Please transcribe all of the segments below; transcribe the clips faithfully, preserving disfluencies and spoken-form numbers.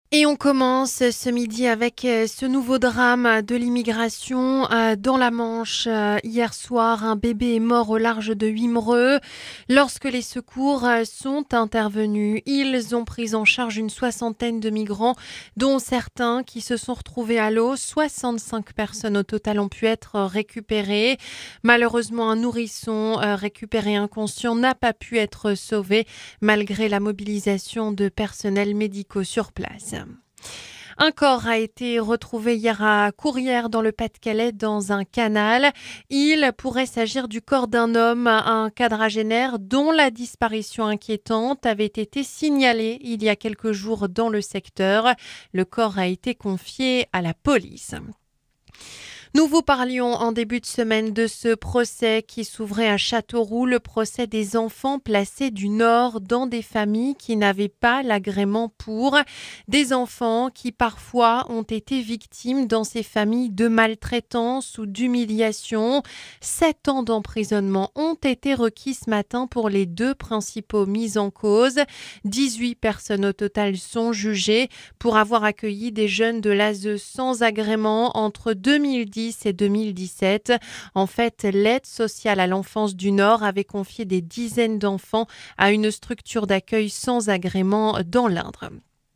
Et on commence ce midi avec euh, ce nouveau drame de l'immigration euh, dans la Manche. Euh, Hier soir, un bébé est mort au large de Wimereux. Lorsque les secours euh, sont intervenus, ils ont pris en charge une soixantaine de migrants, dont certains qui se sont retrouvés à l'eau. soixante-cinq personnes au total ont pu être récupérées. Malheureusement, un nourrisson euh, récupéré inconscient n'a pas pu être sauvé malgré la mobilisation de personnels médicaux sur place. Un corps a été retrouvé hier à Courrières dans le Pas-de-Calais dans un canal. Il pourrait s'agir du corps d'un homme, un quadragénaire dont la disparition inquiétante avait été signalée il y a quelques jours dans le secteur. Le corps a été confié à la police. Nous vous parlions en début de semaine de ce procès qui s'ouvrait à Châteauroux, le procès des enfants placés du Nord dans des familles qui n'avaient pas l'agrément pour, des enfants qui parfois ont été victimes dans ces familles de maltraitance ou d'humiliation. Sept ans d'emprisonnement ont été requis ce matin pour les deux principaux mis en cause. dix-huit personnes au total sont jugées pour avoir accueilli des jeunes de l'A S E sans agrément entre deux mille dix et deux mille dix-sept. En fait, l'aide sociale à l'enfance du Nord avait confié des dizaines d'enfants à une structure d'accueil sans agrément dans l'Indre.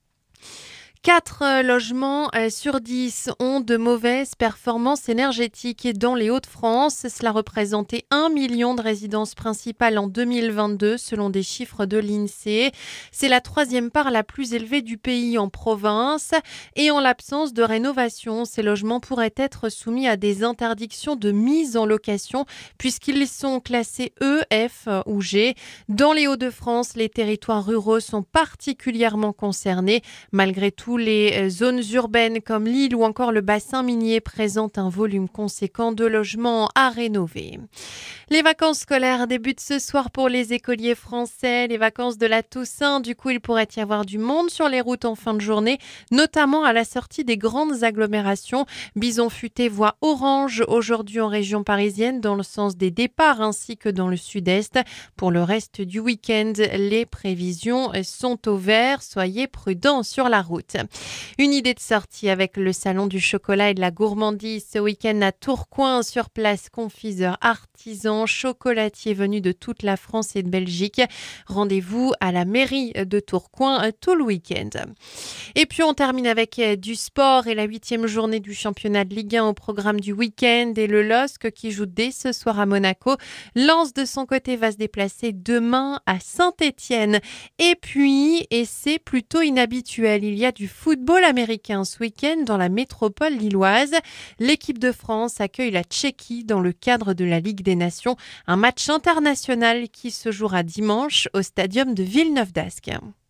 Quatre logements sur dix ont de mauvaises performances énergétiques dans les Hauts-de-France. Cela représentait un million de résidences principales en deux mille vingt-deux selon des chiffres de l'INSEE. C'est la troisième part la plus élevée du pays en province. Et en l'absence de rénovation, ces logements pourraient être soumis à des interdictions de mise en location puisqu'ils sont classés E, F ou G. Dans les Hauts-de-France, les territoires ruraux sont particulièrement concernés. Malgré tout, les zones urbaines comme Lille ou encore le bassin minier présentent un volume conséquent de logements à rénover. Les vacances scolaires débutent ce soir pour les écoliers français, les vacances de la Toussaint. Du coup, il pourrait y avoir du monde sur les routes en fin de journée, notamment à la sortie des grandes agglomérations. Bison futé voit orange aujourd'hui en région parisienne dans le sens des départs ainsi que dans le sud-est. Pour le reste du week-end, les prévisions sont au vert. Soyez prudents sur la route. Une idée de sortie avec le salon du chocolat et de la gourmandise ce week-end à Tourcoing. Sur place, confiseurs, artisans, chocolatiers venus de toute la France et de Belgique. Rendez-vous à la mairie de Tourcoing tout le week-end. Et puis on termine avec du sport et la huitième journée du championnat de Ligue un au programme du week-end et le L O S C qui joue dès ce soir à Monaco. Lens de son côté va se déplacer demain à Saint-Étienne. Et puis, et c'est plutôt inhabituel, il y a du football américain ce week-end dans la métropole lilloise. L'équipe de France accueille la Tchéquie dans le cadre de la Ligue des Nations, un match international qui se jouera dimanche au stadium de Villeneuve-d'Ascq.